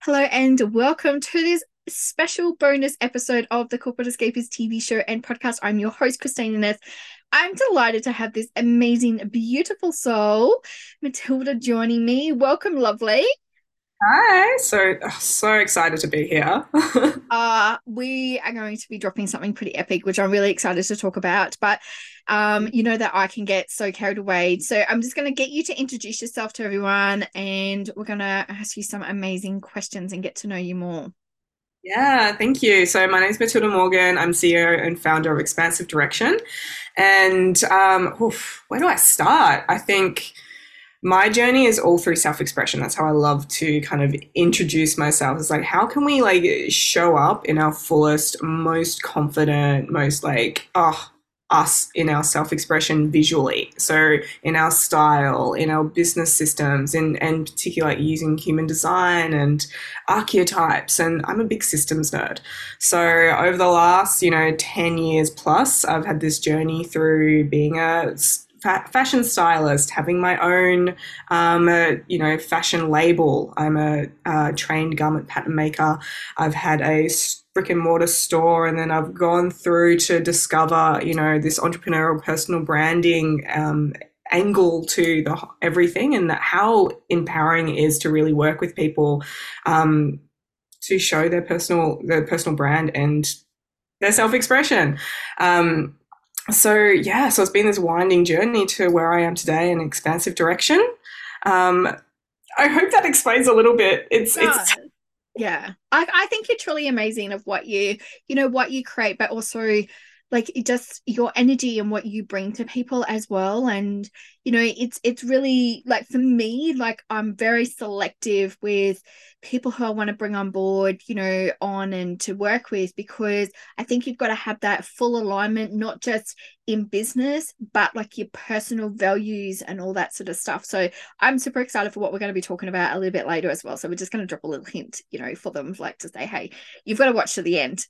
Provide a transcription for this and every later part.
Hello and welcome to this special bonus episode of the Corporate Escapers TV show and podcast. I'm your host, Christine Innes. I'm delighted to have this amazing, beautiful soul, Matilda, joining me. Welcome, lovely. Hi, so excited to be here. We are going to be dropping something pretty epic, which I'm really excited to talk about. But you know that I can get so carried away. So I'm just going to get you to introduce yourself to everyone, and we're going to ask you some amazing questions and get to know you more. Yeah, thank you. So my name is Matilda Morgan. I'm CEO and founder of Expansive Direction. And where do I start? I think my journey is all through self-expression. That's how I love to kind of introduce myself. It's like, how can we like show up in our fullest, most confident, most like, us in our self-expression visually. So in our style, in our business systems, and particularly like using human design and archetypes. And I'm a big systems nerd. So over the last, 10 years plus, I've had this journey through being a fashion stylist, having my own, fashion label. I'm a trained garment pattern maker. I've had a brick and mortar store, and then I've gone through to discover, this entrepreneurial personal branding angle to the everything, and that how empowering it is to really work with people to show their personal brand and their self-expression. So it's been this winding journey to where I am today in Expansive Direction. Um, I hope that explains a little bit. It's Yeah. I think you're truly amazing of what you create, but also like it just your energy and what you bring to people as well. And it's really like for me, like I'm very selective with people who I want to bring on board, on and to work with, because I think you've got to have that full alignment, not just in business, but like your personal values and all that sort of stuff. So I'm super excited for what we're going to be talking about a little bit later as well. So we're just going to drop a little hint, for them, like to say, hey, you've got to watch to the end.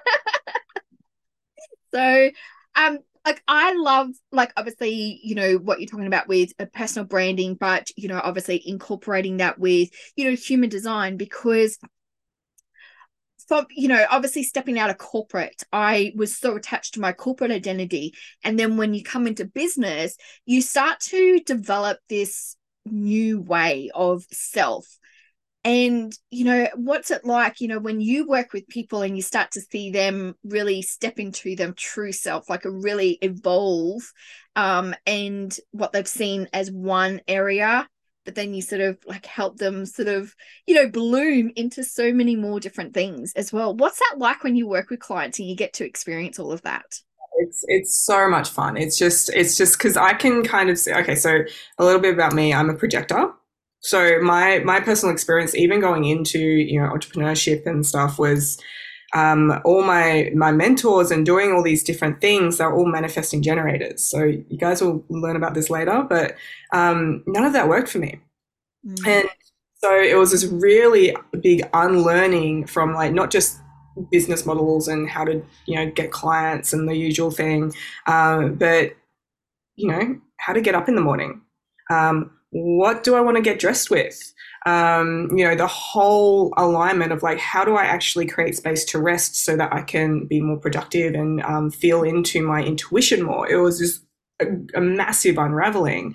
So, like I love, like obviously, what you're talking about with personal branding, but obviously incorporating that with human design, because from obviously stepping out of corporate, I was so attached to my corporate identity, and then when you come into business, you start to develop this new way of self. And what's it like, when you work with people and you start to see them really step into them true self, like a really evolve, and what they've seen as one area, but then you sort of like help them sort of bloom into so many more different things as well. What's that like when you work with clients and you get to experience all of that? it's so much fun. It's just because I can kind of say, okay, so a little bit about me. I'm a projector. So my personal experience, even going into entrepreneurship and stuff, was all my mentors and doing all these different things. They're all manifesting generators. So you guys will learn about this later, but none of that worked for me. Mm. And so it was this really big unlearning from like not just business models and how to get clients and the usual thing, but how to get up in the morning. What do I want to get dressed with? The whole alignment of like, how do I actually create space to rest so that I can be more productive and feel into my intuition more? It was just a massive unraveling.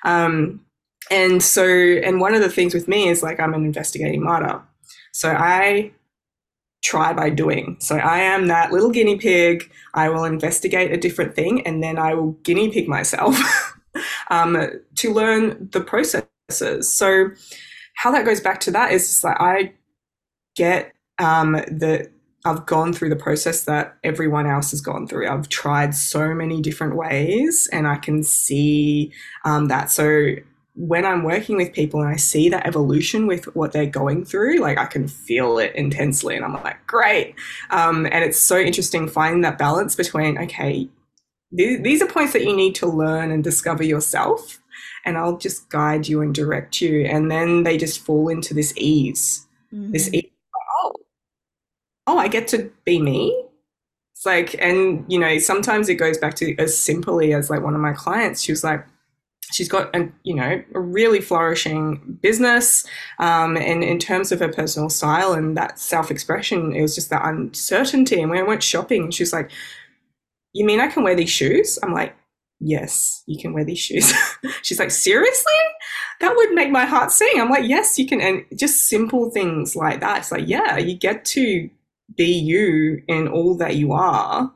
And one of the things with me is like, I'm an investigating martyr. So I try by doing. So I am that little guinea pig. I will investigate a different thing and then I will guinea pig myself to learn the processes. So how that goes back to that is just like I get that I've gone through the process that everyone else has gone through. I've tried so many different ways and I can see that. So when I'm working with people and I see that evolution with what they're going through, like I can feel it intensely and I'm like, great. And it's so interesting finding that balance between, okay, these are points that you need to learn and discover yourself. And I'll just guide you and direct you. And then they just fall into this Mm-hmm. ease. Oh, oh, I get to be me. It's like, and sometimes it goes back to as simply as like one of my clients. She was like, she's got a really flourishing business, and in terms of her personal style and that self-expression, it was just that uncertainty. And when I went shopping, and she's like, you mean I can wear these shoes? I'm like, yes, you can wear these shoes. She's like, seriously? That would make my heart sing. I'm like, yes, you can. And just simple things like that. It's like, yeah, you get to be you in all that you are,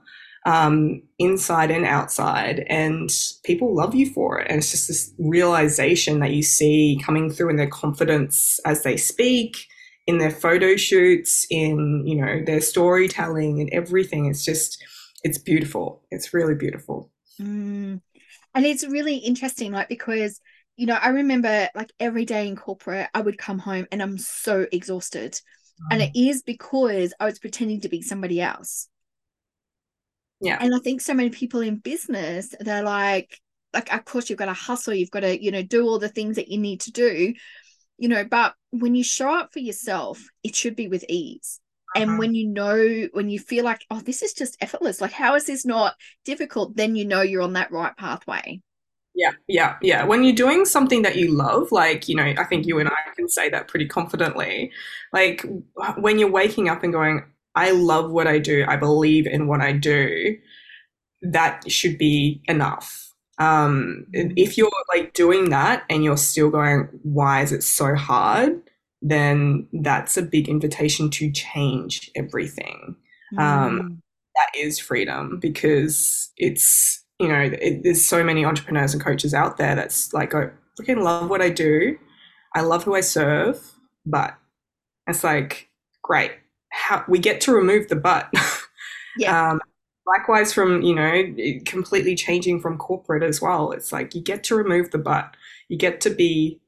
inside and outside, and people love you for it. And it's just this realization that you see coming through in their confidence as they speak, in their photo shoots, in, their storytelling and everything. It's beautiful. It's really beautiful. Mm. And it's really interesting, like, because, I remember like every day in corporate, I would come home and I'm so exhausted. And it is because I was pretending to be somebody else. Yeah. And I think so many people in business, they're like, of course, you've got to hustle, you've got to, do all the things that you need to do, but when you show up for yourself, it should be with ease. And Uh-huh. when you feel like, oh, this is just effortless, like, how is this not difficult? Then you're on that right pathway. Yeah, yeah, yeah. When you're doing something that you love, like, I think you and I can say that pretty confidently. Like, when you're waking up and going, I love what I do, I believe in what I do, that should be enough. If you're like doing that and you're still going, why is it so hard? Then that's a big invitation to change everything. Um, Mm. that is freedom, because there's so many entrepreneurs and coaches out there that's like, I freaking love what I do, I love who I serve, but it's like, great, how we get to remove the but. Yeah. um, Likewise, from completely changing from corporate as well, it's like you get to remove the but, you get to be,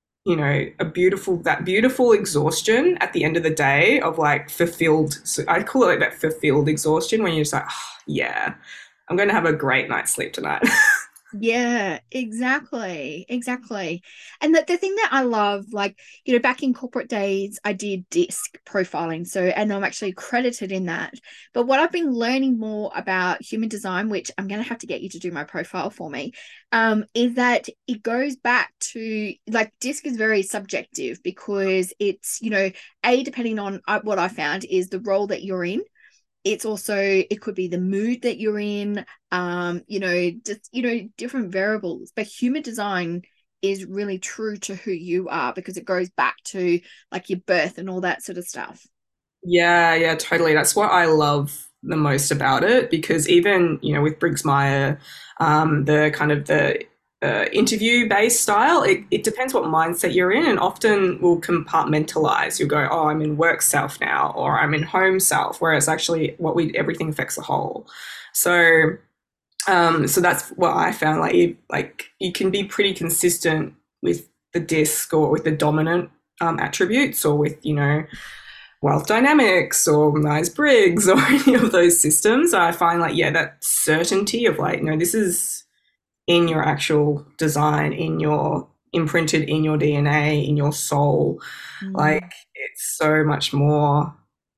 that beautiful exhaustion at the end of the day of like fulfilled. So I call it like that fulfilled exhaustion, when you're just like, oh, yeah, I'm going to have a great night's sleep tonight. Yeah, exactly. Exactly. And the thing that I love, like, back in corporate days, I did disc profiling. So, and I'm actually credited in that. But what I've been learning more about human design, which I'm going to have to get you to do my profile for me, is that it goes back to, like, disc is very subjective because it's, depending on what I found is the role that you're in. It's also, it could be the mood that you're in, just different variables, but human design is really true to who you are because it goes back to like your birth and all that sort of stuff. Yeah, yeah, totally. That's what I love the most about it, because even, with Briggs Meyer, the kind of the interview based style, it depends what mindset you're in, and often will compartmentalize. You'll go, oh, I'm in work self now, or I'm in home self, whereas actually everything affects the whole. So, so that's what I found. Like you can be pretty consistent with the disc, or with the dominant attributes, or with, Wealth Dynamics or Myers Briggs or any of those systems. I find like, yeah, that certainty of like, no, this is in your actual design, in your imprinted in your DNA, in your soul. Mm. Like, it's so much more.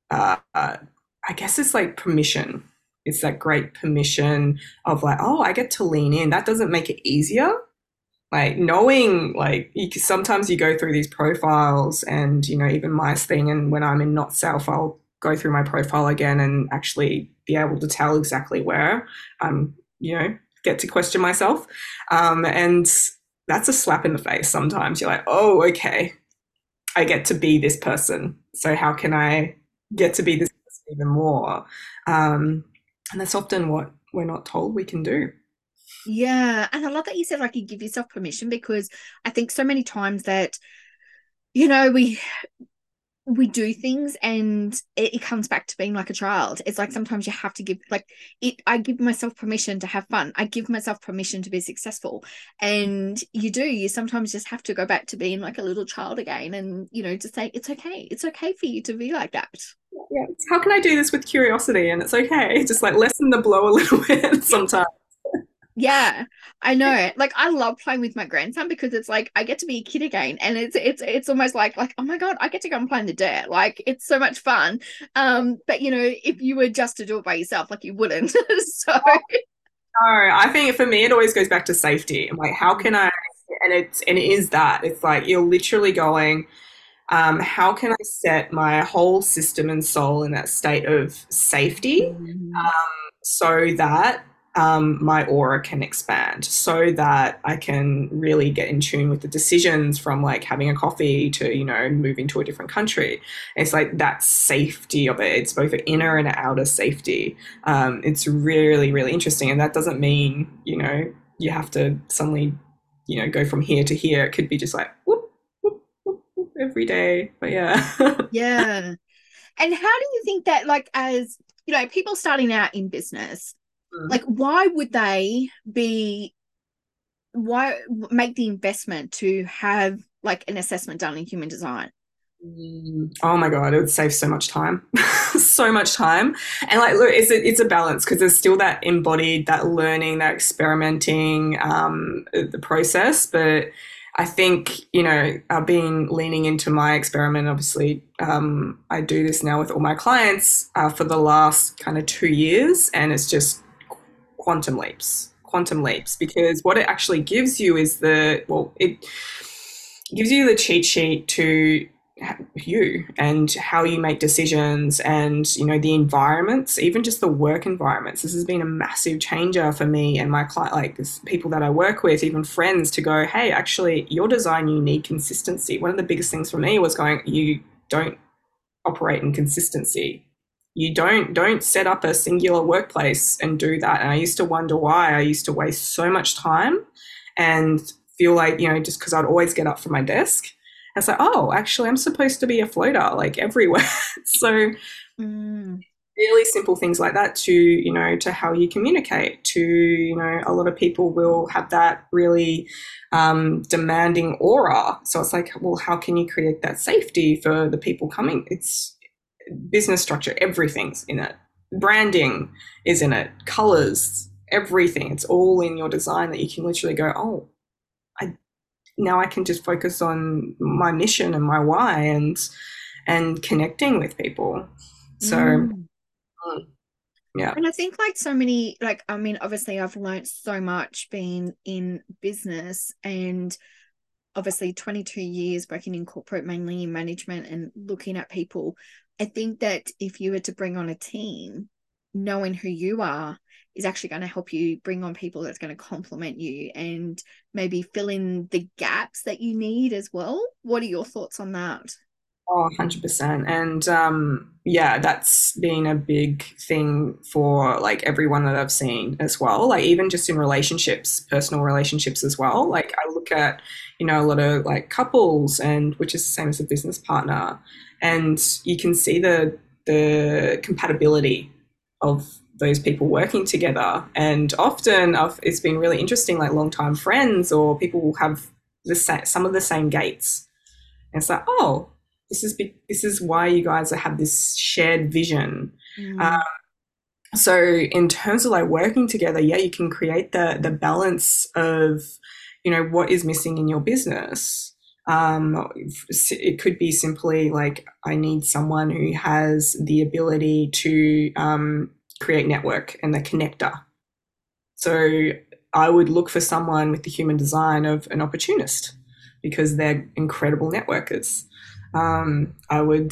I guess it's like permission. It's that great permission of like, oh, I get to lean in. That doesn't make it easier, like knowing, like, sometimes you go through these profiles, and even my thing, and when I'm in not self, I'll go through my profile again and actually be able to tell exactly where I'm, get to question myself, and that's a slap in the face. Sometimes you're like, oh, okay, I get to be this person, so how can I get to be this person even more? And that's often what we're not told we can do. Yeah, and I love that you said like you give yourself permission because I think so many times that we do things and it comes back to being like a child. It's like sometimes you have to give like it. I give myself permission to have fun. I give myself permission to be successful. And you sometimes just have to go back to being like a little child again and, to say it's okay. It's okay for you to be like that. Yeah, how can I do this with curiosity? And it's okay, just like lessen the blow a little bit sometimes. Yeah, I know. Like I love playing with my grandson because it's like I get to be a kid again, and it's almost like oh my God, I get to go and play in the dirt. Like it's so much fun. But if you were just to do it by yourself, like you wouldn't. So No, I think for me it always goes back to safety. I'm like, how can I? And it is that. It's like you're literally going, how can I set my whole system and soul in that state of safety Mm. so that my aura can expand, so that I can really get in tune with the decisions from like having a coffee to, moving to a different country. It's like that safety of it. It's both an inner and an outer safety. It's really, really interesting. And that doesn't mean, you have to suddenly, go from here to here. It could be just like, whoop, whoop, whoop, whoop, every day. But yeah. Yeah. And how do you think that, like, as people starting out in business, like, why make the investment to have like an assessment done in human design? Oh my God, it would save so much time. So much time. And like, look, it's a balance because there's still that embodied, that learning, that experimenting, the process. But I think, I've been leaning into my experiment. Obviously, I do this now with all my clients for the last kind of 2 years, and it's just quantum leaps, because what it actually gives you is it gives you the cheat sheet to you and how you make decisions, and the environments, even just the work environments. This has been a massive changer for me and my client, like this, people that I work with, even friends, to go, hey, actually your design, you need consistency. One of the biggest things for me was going, you don't operate in consistency. You don't set up a singular workplace and do that. And I used to wonder why I used to waste so much time and feel like, just because I'd always get up from my desk. I was like, oh, actually, I'm supposed to be a floater, like everywhere. So Mm. really simple things like that to how you communicate to, a lot of people will have that really demanding aura. So it's like, well, how can you create that safety for the people coming? It's business structure, everything's in it. Branding is in it, colors, everything. It's all in your design that you can literally go, oh, now I can just focus on my mission and my why and connecting with people. So Mm. yeah. And I think like so many, like, I mean, obviously I've learned so much being in business, and obviously 22 years working in corporate, mainly in management and looking at people. I think that if you were to bring on a team, knowing who you are is actually going to help you bring on people that's going to complement you and maybe fill in the gaps that you need as well. What are your thoughts on that? Oh, 100%. And yeah, that's been a big thing for like everyone that I've seen as well. Like even just in relationships, personal relationships as well. Like I look at, a lot of like couples, and which is the same as a business partner. And you can see the compatibility of those people working together. And often it's been really interesting, like long-time friends or people will have some of the same gates. And it's like, oh, this is why you guys have this shared vision. Uh, Mm. so in terms of like working together, yeah, you can create the balance of, what is missing in your business. It could be simply like, I need someone who has the ability to create network and the connector. So I would look for someone with the human design of an opportunist because they're incredible networkers. I would,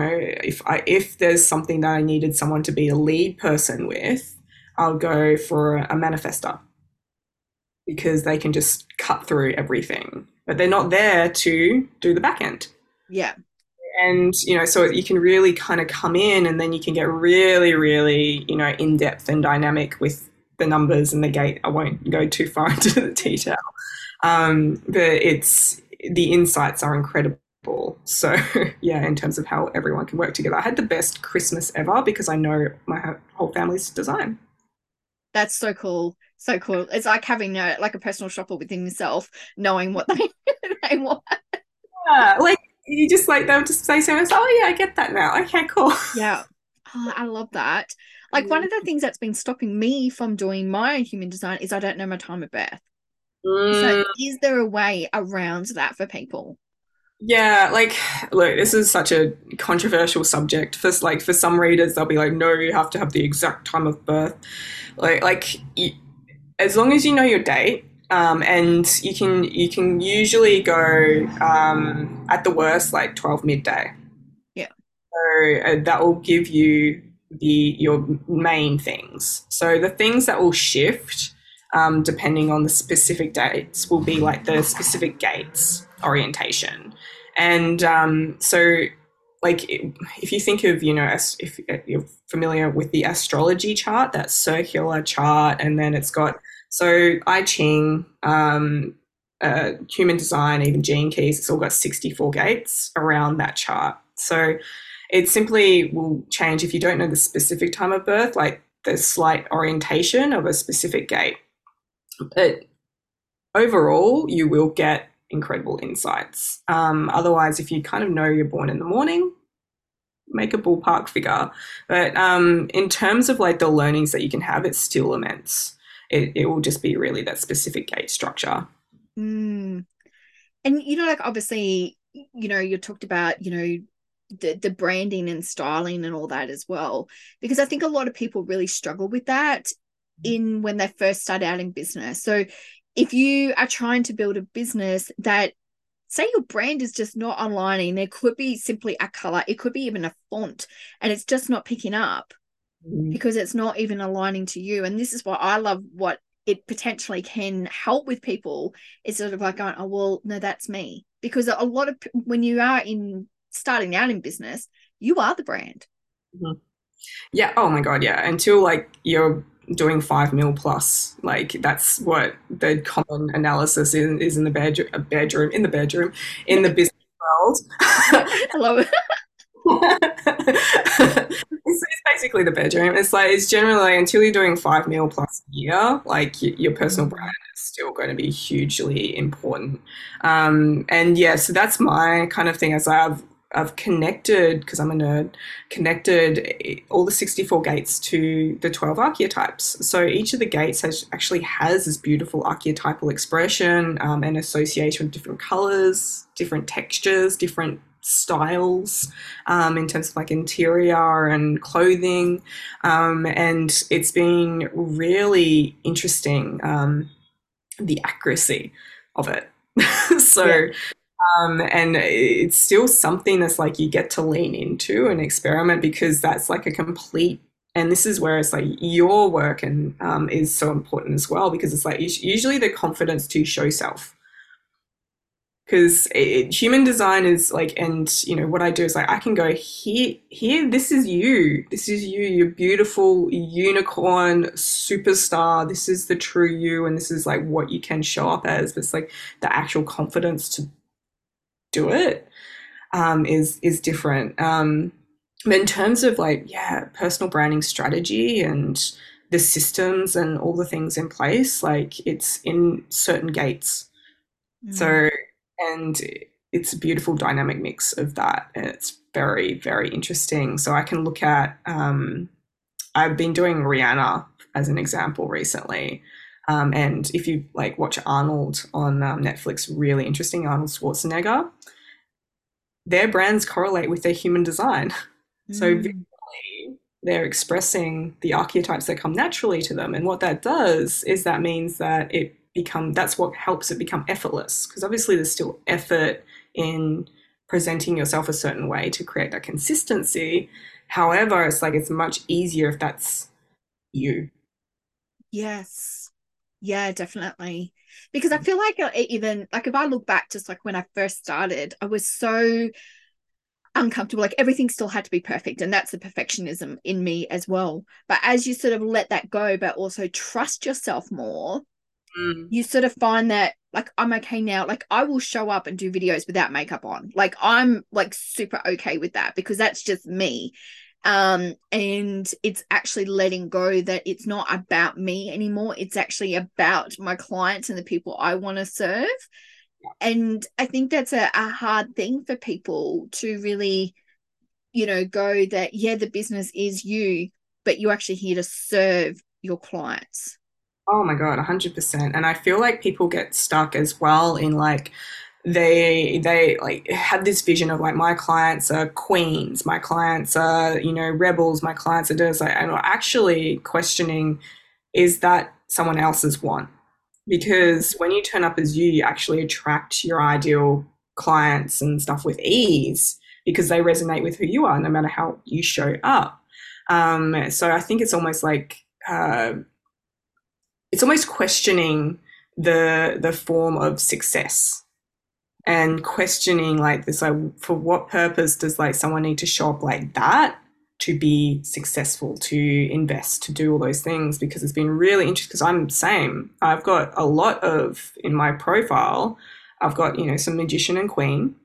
if there's something that I needed someone to be a lead person with, I'll go for a manifester because they can just cut through everything, but they're not there to do the back end. Yeah. And so you can really kind of come in, and then you can get really, really, in depth and dynamic with the numbers and the gate. I won't go too far into the detail, but it's the insights are incredible. So yeah, in terms of how everyone can work together, I had the best Christmas ever because I know my whole family's design. That's so cool. So cool. It's like having like a personal shopper within yourself, knowing what they, they want. Yeah, like you just like they'll just say something. Oh yeah, I get that now. Okay, cool. Yeah. Oh, I love that. Like one of the things that's been stopping me from doing my human design is I don't know my time of birth. So Mm, is there a way around that for people? yeah, like look, this is such a controversial subject. For some readers, they'll be like, no, you have to have the exact time of birth. Like as long as you know your date, and you can usually go at the worst like 12 midday. Yeah. So that will give you your main things. So the things that will shift depending on the specific dates will be like the specific gates orientation, and so like if you think of if you're familiar with the astrology chart, that circular chart, and then it's got so I Ching, human design, even Gene Keys, it's all got 64 gates around that chart. So it simply will change if you don't know the specific time of birth, like the slight orientation of a specific gate. But overall, you will get incredible insights. Otherwise, if you kind of know you're born in the morning, make a ballpark figure. But in terms of like the learnings that you can have, it's still immense. It will just be really that specific gate structure. Mm. And like obviously, you talked about, the branding and styling and all that as well, because I think a lot of people really struggle with that in when they first start out in business. So if you are trying to build a business that, say, your brand is just not aligning, there could be simply a color, it could be even a font, and it's just not picking up Mm. because it's not even aligning to you. And this is why I love what it potentially can help with people, is sort of like going, oh, well, no, that's me. Because a lot of, when you are in starting out in business, you are the brand. Mhm. Yeah. Oh my God. Yeah. Until like you're doing 5 mil plus, like that's what the common analysis is in the bedroom, in the business world. I love it. It's basically the bedroom. It's like it's generally like, until you're doing 5 mil plus a year, like your personal brand is still going to be hugely important. And yeah, so that's my kind of thing. As I've connected, because I'm a nerd, connected all the 64 gates to the 12 archetypes. So each of the gates actually has this beautiful archetypal expression, and association with different colors, different textures, different styles, in terms of like interior and clothing. And it's been really interesting, the accuracy of it. Yeah. So and it's still something that's like you get to lean into and experiment, because that's like a complete, and this is where it's like your work and is so important as well, because it's like usually the confidence to show self, because human design is like, and what I do is like I can go here, this is you, you're beautiful unicorn superstar, this is the true you, and this is like what you can show up as. But it's like the actual confidence to do it, is different. But in terms of like, yeah, personal branding strategy and the systems and all the things in place, like it's in certain gates. Mm. So, and it's a beautiful dynamic mix of that. And it's very, very interesting. So I can look at, I've been doing Rihanna as an example recently. And if you like watch Arnold on Netflix, really interesting, Arnold Schwarzenegger, their brands correlate with their human design. So Mm. they're expressing the archetypes that come naturally to them. And what that does is that means that that's what helps it become effortless. Because obviously there's still effort in presenting yourself a certain way to create that consistency. However, it's like it's much easier if that's you. Yes. Yeah, definitely. Because I feel like, even like if I look back, just like when I first started, I was so uncomfortable. Like everything still had to be perfect. And that's the perfectionism in me as well. But as you sort of let that go, but also trust yourself more, Mm. you sort of find that, like, I'm okay now. Like I will show up and do videos without makeup on. Like I'm like super okay with that, because that's just me. And it's actually letting go that it's not about me anymore. It's actually about my clients and the people I want to serve. And I think that's a hard thing for people to really, go that, yeah, the business is you, but you're actually here to serve your clients. Oh my God, 100%. And I feel like people get stuck as well in like they like have this vision of like my clients are queens, my clients are, rebels, my clients are doing like, and are actually questioning, is that someone else's want. Because when you turn up as you actually attract your ideal clients and stuff with ease because they resonate with who you are, no matter how you show up. So I think it's almost like it's almost questioning the form of success and questioning like this, like for what purpose does like someone need to show up like that to be successful, to invest, to do all those things? Because it's been really interesting because I'm the same. I've got a lot of in my profile. I've got, you know, some magician and queen.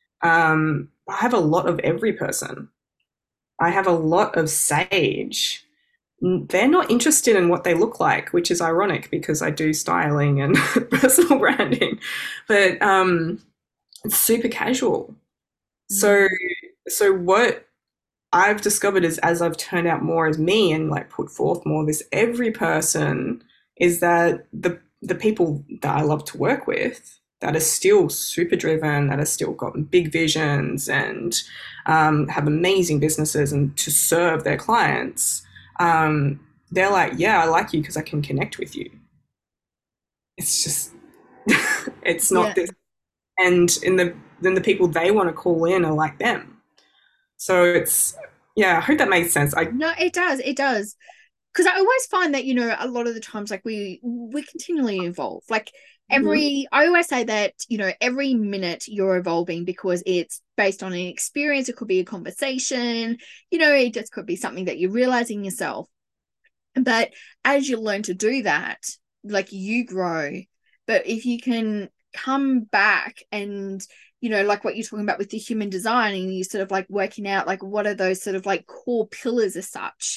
I have a lot of every person. I have a lot of sage. They're not interested in what they look like, which is ironic because I do styling and personal branding, but it's super casual. So, so what I've discovered is as I've turned out more as me and like put forth more of this every person is that the people that I love to work with that are still super driven, that are still got big visions and have amazing businesses and to serve their clients, they're like, yeah, I like you because I can connect with you. It's just, it's not Yeah. this. And in then the people they want to call in are like them. So it's, yeah, I hope that makes sense. No, it does. It does. Because I always find that, you know, a lot of the times like we continually evolve. Like Mhm. I always say that, you know, every minute you're evolving because it's based on an experience. It could be a conversation, you know, it just could be something that you're realizing yourself. But as you learn to do that, like you grow. But if you can come back and, you know, like what you're talking about with the human design, and you sort of like working out like what are those sort of like core pillars as such,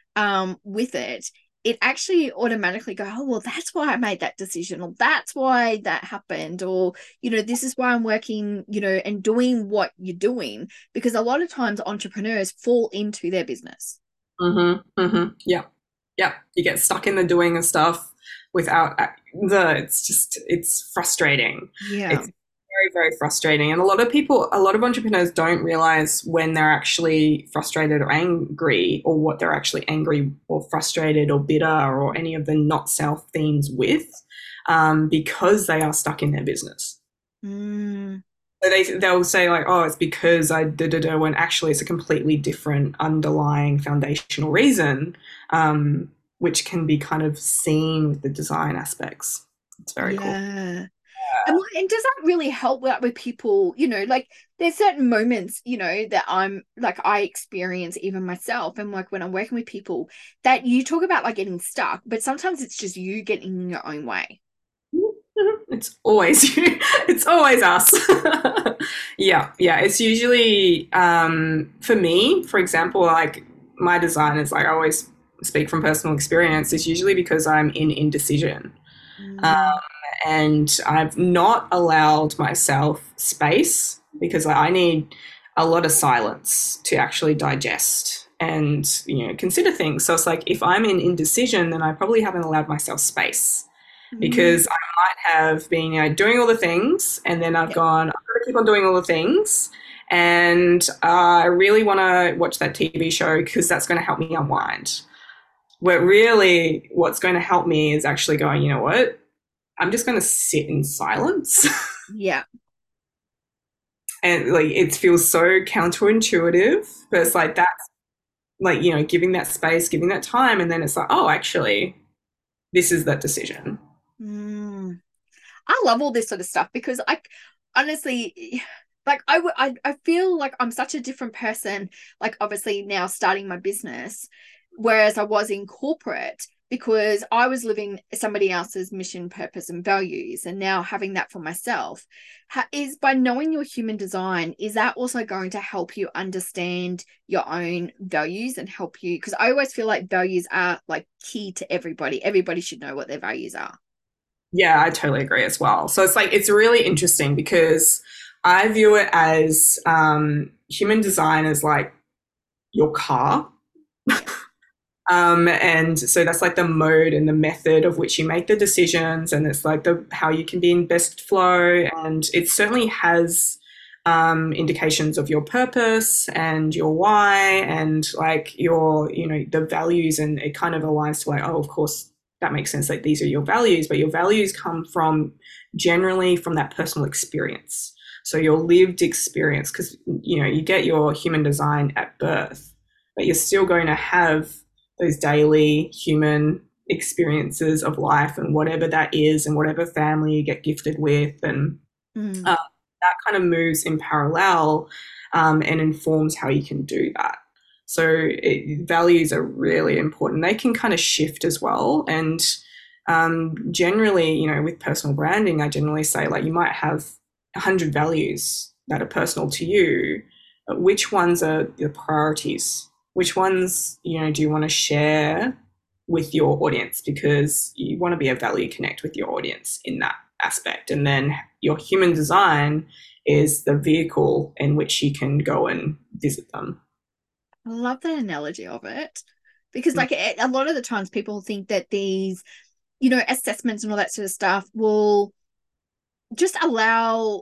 with it, it actually automatically go, oh well, that's why I made that decision, or that's why that happened, or, you know, this is why I'm working, you know, and doing what you're doing. Because a lot of times entrepreneurs fall into their business. Yeah. Yeah. You get stuck in the doing of stuff without it's just, it's frustrating. Yeah. It's very, very frustrating. And a lot of entrepreneurs don't realize when they're actually frustrated or angry or what they're actually angry or frustrated or bitter or any of the not self themes with, because they are stuck in their business. Mm. So they'll say like, oh, it's because I da da da, when actually it's a completely different underlying foundational reason, which can be kind of seen with the design aspects. It's very cool. Yeah. And does that really help with people, you know, like there's certain moments, you know, that I'm like I experience even myself, and like when I'm working with people that you talk about like getting stuck, but sometimes it's just you getting in your own way. It's always you. It's always us. Yeah, yeah. It's usually for me, for example, like my design is like I always speak from personal experience. It's usually because I'm in indecision. Um, Mm, and I've not allowed myself space because I need a lot of silence to actually digest and, you know, consider things. So it's like if I'm in indecision, then I probably haven't allowed myself space mm, because I might have been, you know, doing all the things and then I've yeah. gone, I've got to keep on doing all the things. And I really want to watch that TV show because that's going to help me unwind. Where really what's going to help me is actually going, you know what? I'm just going to sit in silence. Yeah. And like it feels so counterintuitive, but it's like that's like, you know, giving that space, giving that time. And then it's like, oh, actually, this is that decision. Mm. I love all this sort of stuff because I honestly, like I feel like I'm such a different person, like obviously now starting my business, whereas I was in corporate, because I was living somebody else's mission, purpose, and values, and now having that for myself. Is by knowing your human design, is that also going to help you understand your own values and help you? Because I always feel like values are like key to everybody. Everybody should know what their values are. Yeah, I totally agree as well. So it's like, it's really interesting because I view it as human design as like your car. Yeah. And so that's like the mode and the method of which you make the decisions, and it's like the how you can be in best flow. And it certainly has indications of your purpose and your why and like your, you know, the values, and it kind of aligns to like, oh, of course, that makes sense, like these are your values, but your values come from generally from that personal experience. So your lived experience, because you get your human design at birth, but you're still going to have those daily human experiences of life and whatever that is and whatever family you get gifted with, and that kind of moves in parallel, and informs how you can do that. So values are really important. They can kind of shift as well. And generally, with personal branding, I generally say, like, you might have 100 values that are personal to you, but which ones are the priorities? Which ones, do you want to share with your audience, because you want to be a value connect with your audience in that aspect. And then your human design is the vehicle in which you can go and visit them. I love that analogy of it, because like a lot of the times people think that these, assessments and all that sort of stuff will just allow,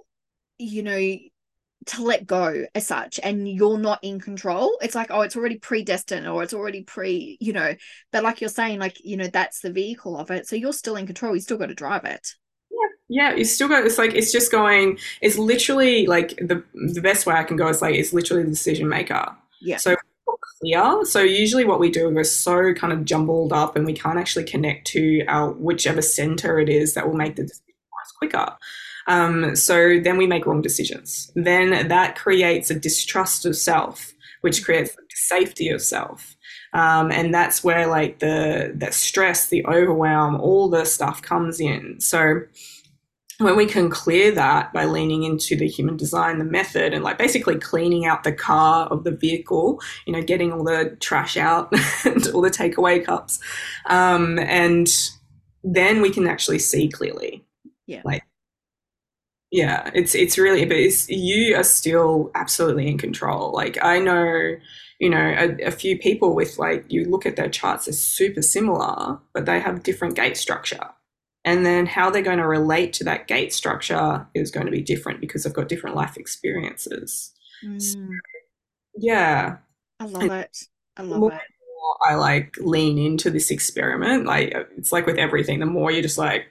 to let go as such, and you're not in control. It's like, oh, it's already predestined, or it's already but like you're saying, like, that's the vehicle of it. So you're still in control. You still got to drive it. Yeah, you still got, it's like, it's just going, it's literally like the best way I can go is like, it's literally the decision maker. Yeah. So clear. So usually what we do, we're so kind of jumbled up and we can't actually connect to our whichever center it is that will make the decision quicker. So then we make wrong decisions. Then that creates a distrust of self, which creates safety of self. And that's where like that stress, the overwhelm, all the stuff comes in. So when we can clear that by leaning into the human design, the method, and like basically cleaning out the car of the vehicle, getting all the trash out and all the takeaway cups, and then we can actually see clearly. Yeah. Like, yeah, it's really, but you are still absolutely in control. Like, I know, a few people with, like, you look at their charts, they're super similar, but they have different gate structure. And then how they're going to relate to that gate structure is going to be different because they've got different life experiences. So, yeah. I love it. I love it. I like lean into this experiment. Like, it's like with everything, the more you're just like,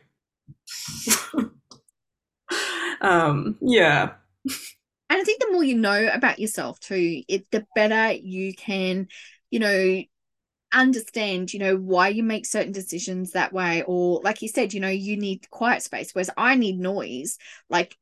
yeah. And I think the more you know about yourself too, the better you can, understand, why you make certain decisions that way. Or like you said, you need quiet space, whereas I need noise. Like,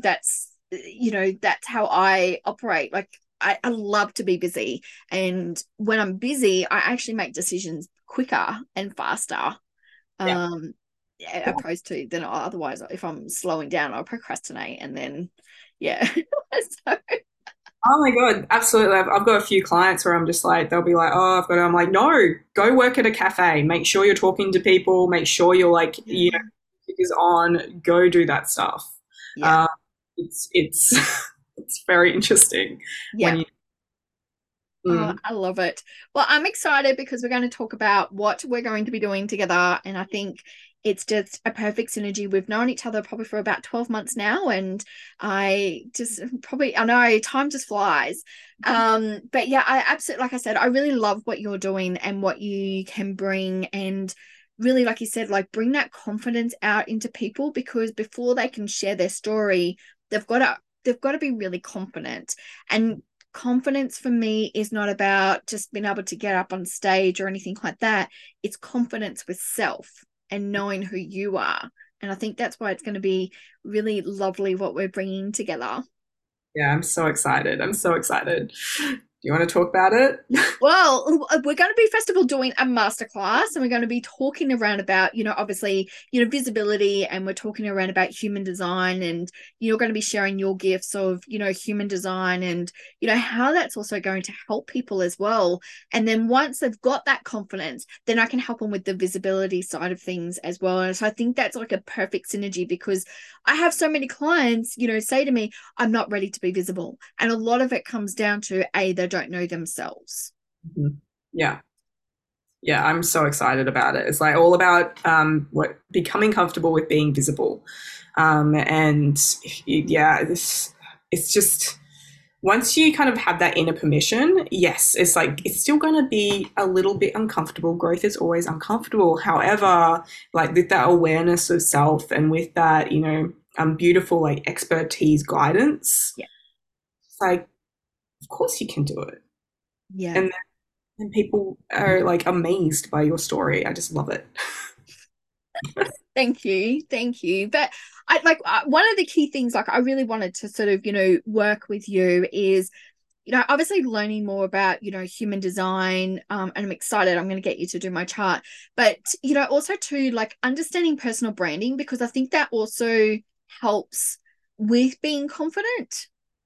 that's how I operate. Like, I love to be busy. And when I'm busy, I actually make decisions quicker and faster. Yeah. Opposed to then otherwise, if I'm slowing down, I'll procrastinate, and then yeah. So Oh my God, absolutely. I've got a few clients where I'm just like, they'll be like, oh, I'm like, no, go work at a cafe. Make sure you're talking to people. Make sure you're like, is on, go do that stuff. Yeah. It's it's very interesting. Yeah. When you, Oh, I love it. Well, I'm excited because we're going to talk about what we're going to be doing together. And I think it's just a perfect synergy. We've known each other probably for about 12 months now. And I know time just flies. But yeah, I absolutely, like I said, I really love what you're doing and what you can bring. And really, like you said, like bring that confidence out into people, because before they can share their story, they've got to be really confident. And confidence for me is not about just being able to get up on stage or anything like that. It's confidence with self and knowing who you are. And I think that's why it's going to be really lovely what we're bringing together. yeah, I'm so excited. I'm so excited. Do you want to talk about it? Well, we're going to be festival doing a masterclass, and we're going to be talking around about, obviously, visibility, and we're talking around about human design, and you're going to be sharing your gifts of, human design, and, how that's also going to help people as well. And then once they've got that confidence, then I can help them with the visibility side of things as well. And so I think that's like a perfect synergy, because I have so many clients, say to me, I'm not ready to be visible. And a lot of it comes down to they don't know themselves. Yeah. Yeah, I'm so excited about it. It's like all about becoming comfortable with being visible. And yeah, it's just once you kind of have that inner permission, yes, it's like it's still going to be a little bit uncomfortable. Growth is always uncomfortable. However, like with that awareness of self and with that, beautiful like expertise guidance, Yeah. it's like, of course you can do it. Yeah. And then people are like amazed by your story. I just love it. Thank you. Thank you. But I like one of the key things like I really wanted to sort of, work with you is, obviously learning more about, human design. And I'm excited. I'm going to get you to do my chart. But, also to like understanding personal branding, because I think that also helps with being confident.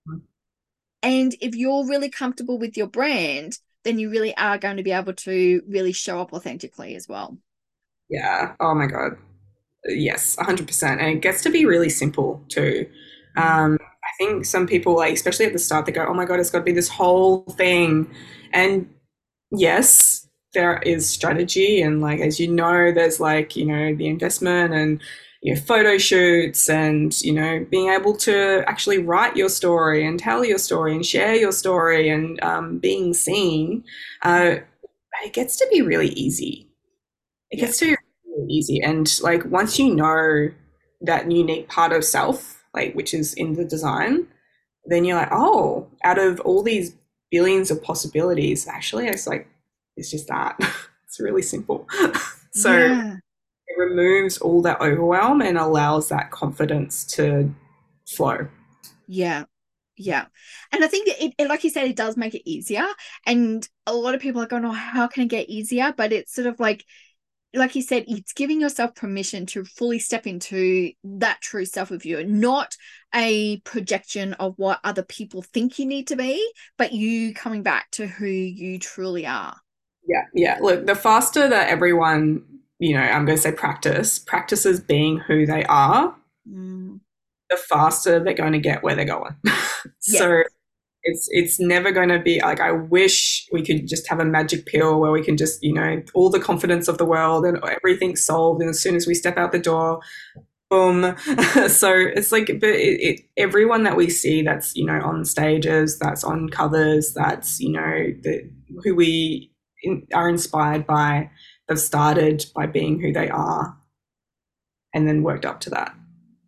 And if you're really comfortable with your brand, then you really are going to be able to really show up authentically as well. Yeah. Oh my God. Yes, 100%. And it gets to be really simple too. I think some people, like, especially at the start, they go, oh my God, it's got to be this whole thing. And yes, there is strategy. And, like, as you know, there's like, the investment and, photo shoots and, being able to actually write your story and tell your story and share your story and being seen. Uh, it gets to be really easy. It Yeah. gets to be really easy. And like once you know that unique part of self, like which is in the design, then you're like, oh, out of all these billions of possibilities, actually it's like it's just that. It's really simple. So Yeah. it removes all that overwhelm and allows that confidence to flow. Yeah. Yeah. And I think like you said, it does make it easier. And a lot of people are going, oh, how can it get easier? But it's sort of like you said, it's giving yourself permission to fully step into that true self of you, not a projection of what other people think you need to be, but you coming back to who you truly are. Yeah, yeah. Look, the faster that everyone, I'm going to say practices being who they are, Mm. the faster they're going to get where they're going. Yeah. So it's never going to be like I wish we could just have a magic pill where we can just all the confidence of the world and everything's solved, and as soon as we step out the door, boom. So it's like, but everyone that we see that's on stages, that's on covers, that's who we are inspired by, they've started by being who they are and then worked up to that.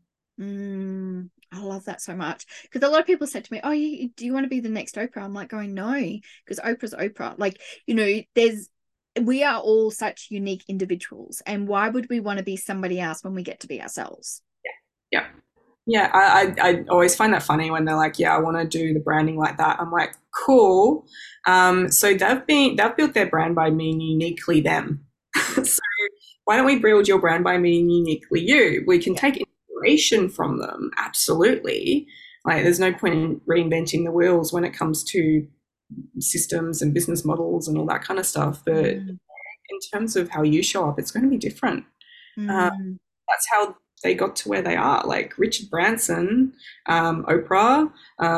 I love that so much because a lot of people said to me, "Oh, do you want to be the next Oprah?" I'm like, going, no, because Oprah's Oprah. Like, we are all such unique individuals, and why would we want to be somebody else when we get to be ourselves? Yeah. Yeah, I always find that funny when they're like, "Yeah, I want to do the branding like that." I'm like, "Cool." So they've built their brand by being uniquely them. So why don't we build your brand by being uniquely you? We can Yeah. take inspiration from them, absolutely. Like, there's no point in reinventing the wheels when it comes to systems and business models and all that kind of stuff. But Mm, in terms of how you show up, it's going to be different. Uh, mm, that's how they got to where they are. Like Richard Branson, Oprah,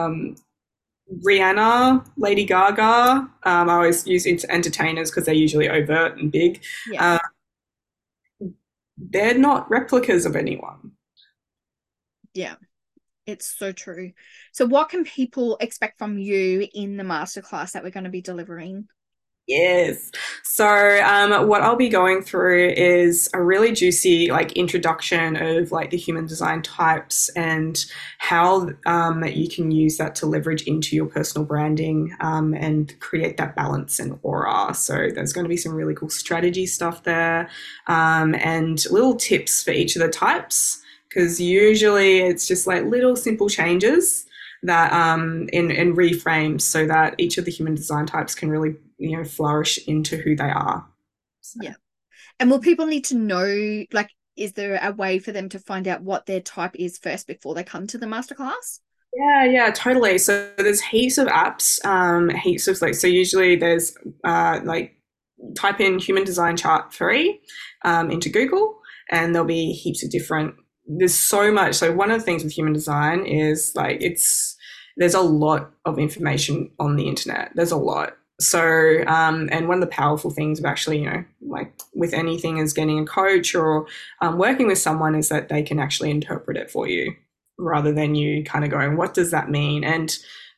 Rihanna, Lady Gaga. I always use entertainers because they're usually overt and big. yeah. Uh, they're not replicas of anyone. Yeah. It's so true. So, what can people expect from you in the masterclass that we're going to be delivering? Yes. So, what I'll be going through is a really juicy like introduction of like the human design types and how you can use that to leverage into your personal branding and create that balance and aura. So, there's going to be some really cool strategy stuff there and little tips for each of the types because usually it's just like little simple changes that in reframes so that each of the human design types can really flourish into who they are. So. Yeah. And will people need to know, like, is there a way for them to find out what their type is first before they come to the masterclass? Yeah, totally. So there's heaps of apps, heaps of like. So usually there's like type in human design chart 3 into Google, and there'll be heaps of different. There's so much. So one of the things with human design is like there's a lot of information on the internet. There's a lot. So, and one of the powerful things of actually, like with anything is getting a coach or working with someone is that they can actually interpret it for you rather than you kind of going, what does that mean? And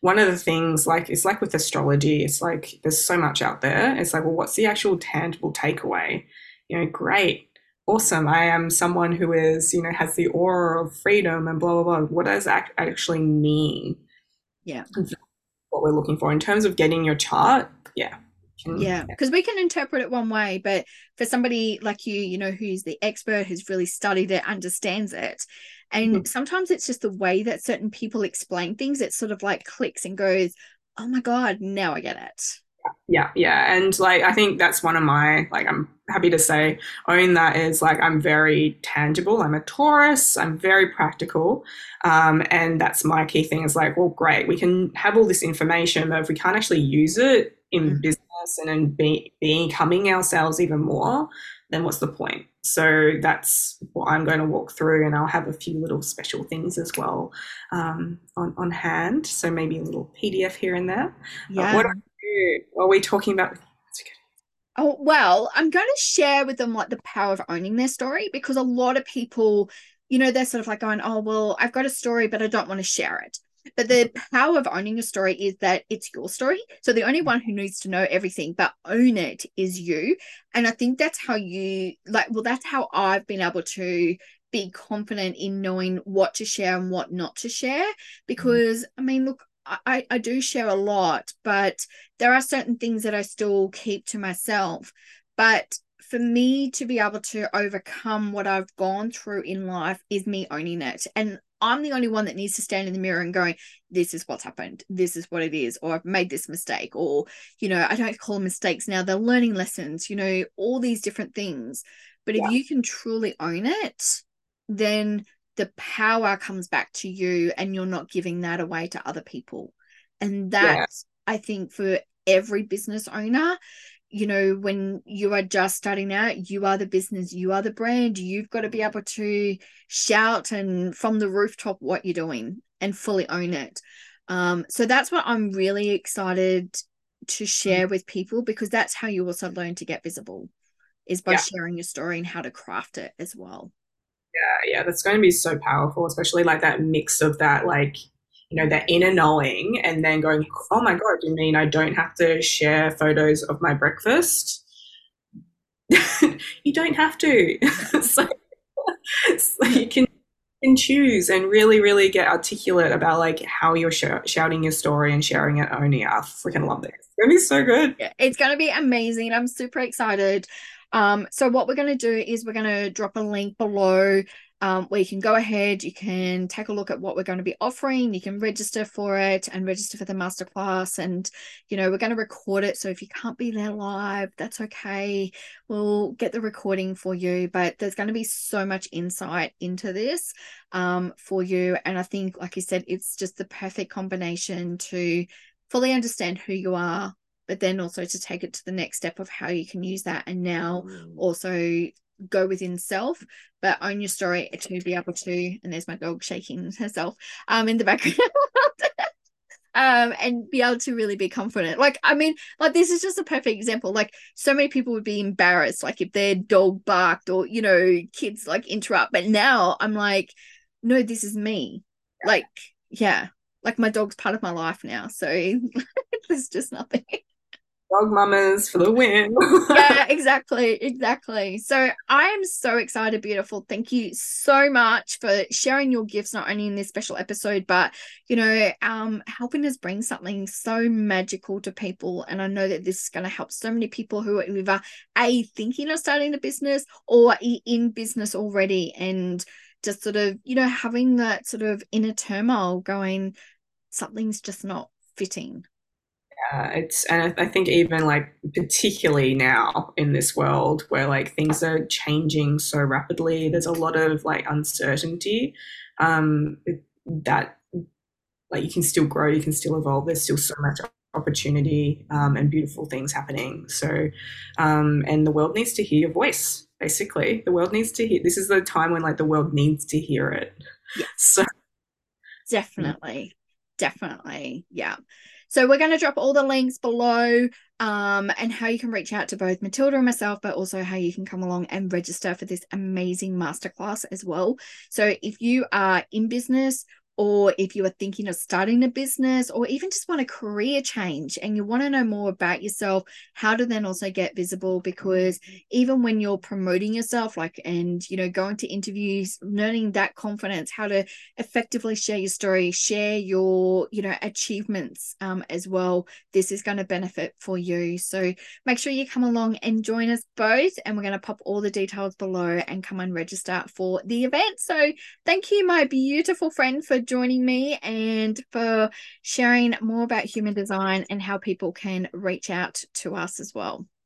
one of the things, like, it's like with astrology, it's like there's so much out there. It's like, well, what's the actual tangible takeaway? Great, awesome. I am someone who is, has the aura of freedom and blah, blah, blah. What does that actually mean? Yeah. What we're looking for in terms of getting your chart. Yeah. Yeah, because we can interpret it one way, but for somebody like you, who's the expert, who's really studied it, understands it. And sometimes it's just the way that certain people explain things, it sort of like clicks and goes, oh my God, now I get it. Yeah. And like, I think that's one of my, like, I'm happy to say, own that is like, I'm very tangible. I'm a Taurus. I'm very practical. And that's my key thing is like, well, great. We can have all this information, but if we can't actually use it in business and in becoming ourselves even more, then what's the point? So that's what I'm going to walk through, and I'll have a few little special things as well on hand. So maybe a little PDF here and there. Yeah. What are we talking about? Oh, well, I'm going to share with them like the power of owning their story, because a lot of people, they're sort of like going, oh, well, I've got a story, but I don't want to share it. But the power of owning a story is that it's your story. So the only one who needs to know everything but own it is you. And I think that's how that's how I've been able to be confident in knowing what to share and what not to share. Because, I mean, look, I do share a lot, but there are certain things that I still keep to myself. But for me to be able to overcome what I've gone through in life is me owning it. And I'm the only one that needs to stand in the mirror and going, this is what's happened. This is what it is. Or I've made this mistake. Or, I don't call them mistakes now. They're learning lessons, all these different things. But if you can truly own it, then the power comes back to you and you're not giving that away to other people. And that's, I think, for every business owner, when you are just starting out, you are the business, you are the brand, you've got to be able to shout and from the rooftop what you're doing and fully own it. So that's what I'm really excited to share with people, because that's how you also learn to get visible, is by sharing your story and how to craft it as well. Yeah, that's going to be so powerful, especially like that mix of that, like, that inner knowing and then going, oh my God, you mean I don't have to share photos of my breakfast? You don't have to. so you can choose and really, really get articulate about like how you're shouting your story and sharing it. Only I freaking love this. It's going to be so good. Yeah, it's going to be amazing. I'm super excited. So what we're going to do is we're going to drop a link below where you can go ahead, you can take a look at what we're going to be offering, you can register for it and register for the masterclass. And, we're going to record it. So if you can't be there live, that's okay. We'll get the recording for you, but there's going to be so much insight into this for you. And I think, like you said, it's just the perfect combination to fully understand who you are, but then also to take it to the next step of how you can use that and now also go within self, but own your story to be able to, and there's my dog shaking herself in the background. And be able to really be confident. Like, I mean, like this is just a perfect example. Like so many people would be embarrassed, like if their dog barked or, kids like interrupt. But now I'm like, no, this is me. Like, yeah, like my dog's part of my life now. So there's just nothing. Dog mamas for the win. Yeah, exactly. So I am so excited, beautiful. Thank you so much for sharing your gifts, not only in this special episode, but helping us bring something so magical to people. And I know that this is going to help so many people who are either thinking of starting a business or in business already, and just sort of having that sort of inner turmoil going, something's just not fitting. And I think even like particularly now in this world where like things are changing so rapidly, there's a lot of like uncertainty that like you can still grow, you can still evolve. There's still so much opportunity and beautiful things happening. So, and the world needs to hear your voice. Basically, the world needs to hear. This is the time when like the world needs to hear it. Yeah. So definitely, yeah. So we're going to drop all the links below and how you can reach out to both Matilda and myself, but also how you can come along and register for this amazing masterclass as well. So if you are in business or if you are thinking of starting a business, or even just want a career change and you want to know more about yourself, how to then also get visible. Because even when you're promoting yourself, like, and, you know, going to interviews, learning that confidence, how to effectively share your story, share your, you know, achievements as well, this is going to benefit for you. So make sure you come along and join us both, and we're going to pop all the details below and come and register for the event. So thank you, my beautiful friend, for joining me and for sharing more about human design and how people can reach out to us as well.